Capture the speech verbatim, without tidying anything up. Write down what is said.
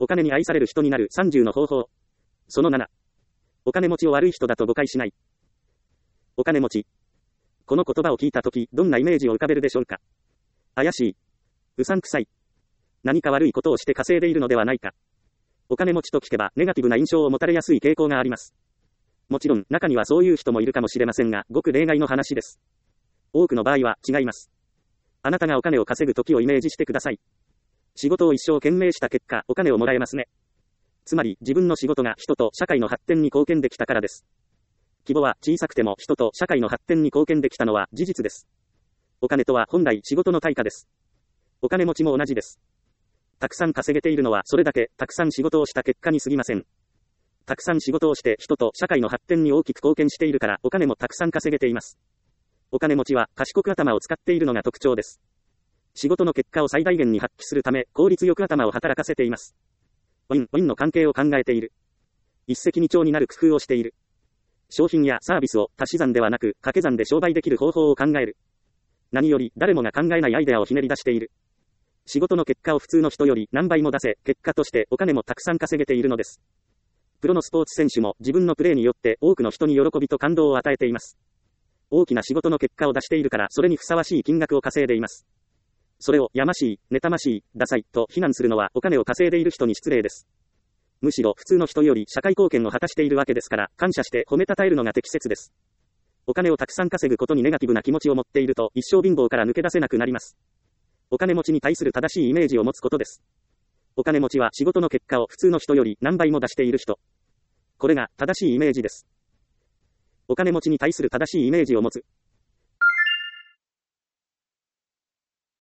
お金に愛される人になるさんじゅうの方法。そのなな。お金持ちを悪い人だと誤解しない。お金持ち。この言葉を聞いたとき、どんなイメージを浮かべるでしょうか。怪しい。うさんくさい。何か悪いことをして稼いでいるのではないか。お金持ちと聞けば、ネガティブな印象を持たれやすい傾向があります。もちろん、中にはそういう人もいるかもしれませんが、ごく例外の話です。多くの場合は違います。あなたがお金を稼ぐ時をイメージしてください。仕事を一生懸命した結果、お金をもらえますね。つまり、自分の仕事が人と社会の発展に貢献できたからです。規模は小さくても人と社会の発展に貢献できたのは事実です。お金とは本来仕事の対価です。お金持ちも同じです。たくさん稼げているのはそれだけたくさん仕事をした結果に過ぎません。たくさん仕事をして人と社会の発展に大きく貢献しているからお金もたくさん稼げています。お金持ちは賢く頭を使っているのが特徴です。仕事の結果を最大限に発揮するため効率よく頭を働かせています。ウィン・ウィンの関係を考えている。一石二鳥になる工夫をしている。商品やサービスを足し算ではなく掛け算で商売できる方法を考える。何より誰もが考えないアイデアをひねり出している。仕事の結果を普通の人より何倍も出せ、結果としてお金もたくさん稼げているのです。プロのスポーツ選手も自分のプレーによって多くの人に喜びと感動を与えています。大きな仕事の結果を出しているからそれにふさわしい金額を稼いでいます。それをやましい、妬ましい、ダサいと非難するのはお金を稼いでいる人に失礼です。むしろ普通の人より社会貢献を果たしているわけですから感謝して褒めたたえるのが適切です。お金をたくさん稼ぐことにネガティブな気持ちを持っていると一生貧乏から抜け出せなくなります。お金持ちに対する正しいイメージを持つことです。お金持ちは仕事の結果を普通の人より何倍も出している人。これが正しいイメージです。お金持ちに対する正しいイメージを持つ。